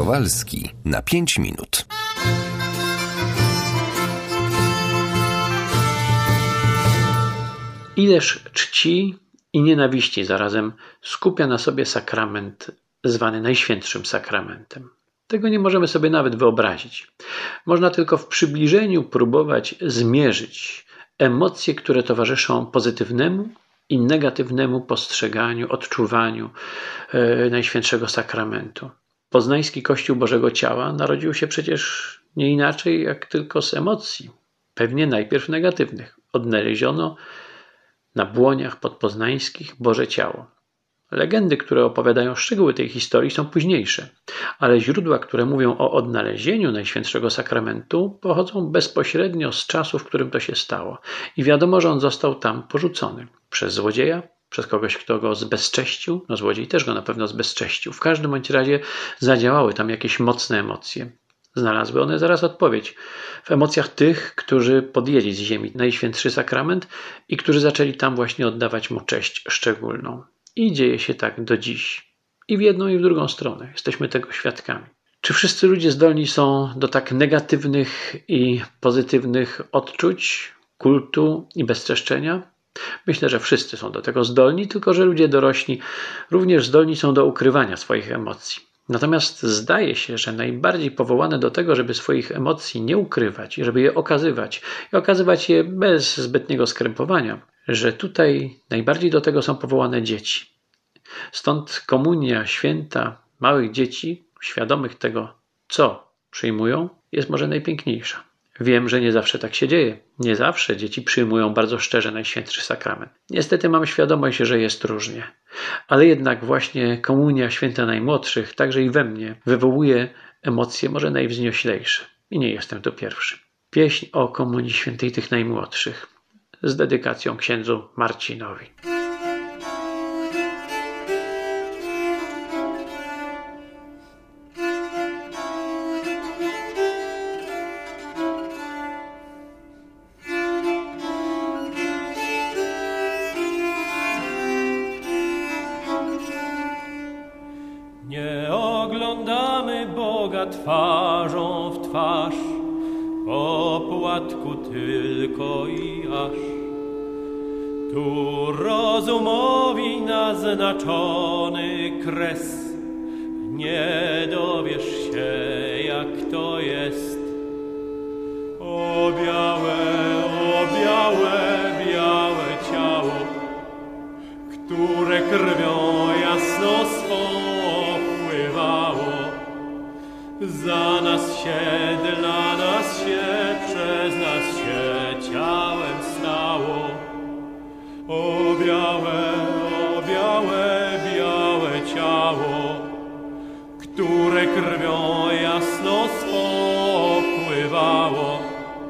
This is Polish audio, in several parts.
Kowalski na 5 minut. Ileż czci i nienawiści zarazem skupia na sobie sakrament zwany Najświętszym Sakramentem. Tego nie możemy sobie nawet wyobrazić. Można tylko w przybliżeniu próbować zmierzyć emocje, które towarzyszą pozytywnemu i negatywnemu postrzeganiu, odczuwaniu Najświętszego Sakramentu. Poznański Kościół Bożego Ciała narodził się przecież nie inaczej jak tylko z emocji, pewnie najpierw negatywnych. Odnaleziono na błoniach podpoznańskich Boże Ciało. Legendy, które opowiadają szczegóły tej historii, są późniejsze, ale źródła, które mówią o odnalezieniu Najświętszego Sakramentu, pochodzą bezpośrednio z czasu, w którym to się stało. I wiadomo, że on został tam porzucony przez złodzieja, przez kogoś, kto go zbezcześcił. No złodziej też go na pewno zbezcześcił. W każdym bądź razie zadziałały tam jakieś mocne emocje. Znalazły one zaraz odpowiedź w emocjach tych, którzy podjęli z ziemi Najświętszy Sakrament i którzy zaczęli tam właśnie oddawać mu cześć szczególną. I dzieje się tak do dziś. I w jedną, i w drugą stronę. Jesteśmy tego świadkami. Czy wszyscy ludzie zdolni są do tak negatywnych i pozytywnych odczuć, kultu i bezczeszczenia? Myślę, że wszyscy są do tego zdolni, tylko że ludzie dorośli również zdolni są do ukrywania swoich emocji. Natomiast zdaje się, że najbardziej powołane do tego, żeby swoich emocji nie ukrywać, żeby je okazywać i okazywać je bez zbytniego skrępowania, że tutaj najbardziej do tego są powołane dzieci. Stąd komunia święta małych dzieci, świadomych tego, co przyjmują, jest może najpiękniejsza. Wiem, że nie zawsze tak się dzieje. Nie zawsze dzieci przyjmują bardzo szczerze Najświętszy Sakrament. Niestety mam świadomość, że jest różnie. Ale jednak właśnie komunia święta najmłodszych, także i we mnie, wywołuje emocje może najwznioślejsze. I nie jestem tu pierwszy. Pieśń o komunii świętej tych najmłodszych z dedykacją księdzu Marcinowi. Nie oglądamy Boga twarzą w twarz, po płatku tylko i aż. Tu rozumowi naznaczony kres, nie dowiesz się, jak to jest. O białe, białe ciało, które krwią jasno swą opływało. Za nas się, dla nas się, przez nas się ciałem stało. O białe, białe ciało, które krwią jasno swą opływało.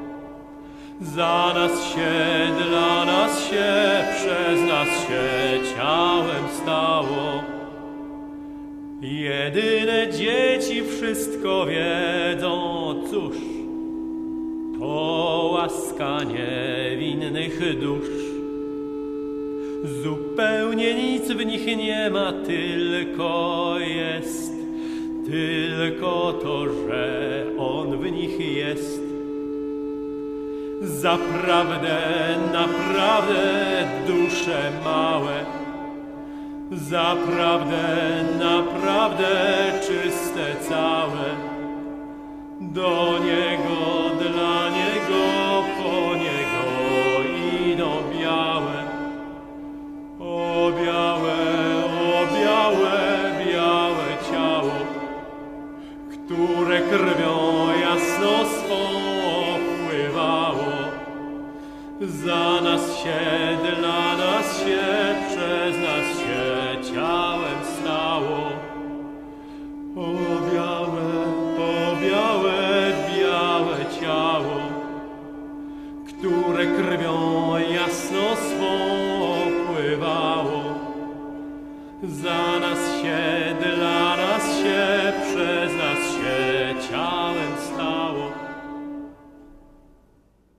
Za nas się, dla nas się, przez nas się ciałem stało. Jedyne dzieci wszystko wiedzą, cóż, to łaska niewinnych dusz. Zupełnie nic w nich nie ma, tylko jest, tylko to, że On w nich jest. Zaprawdę, naprawdę dusze małe, zaprawdę, naprawdę czyste całe. Do Niego, dla Niego, po Niego idą białe. O białe ciało, które krwią jasno swą opływało. Za nas się,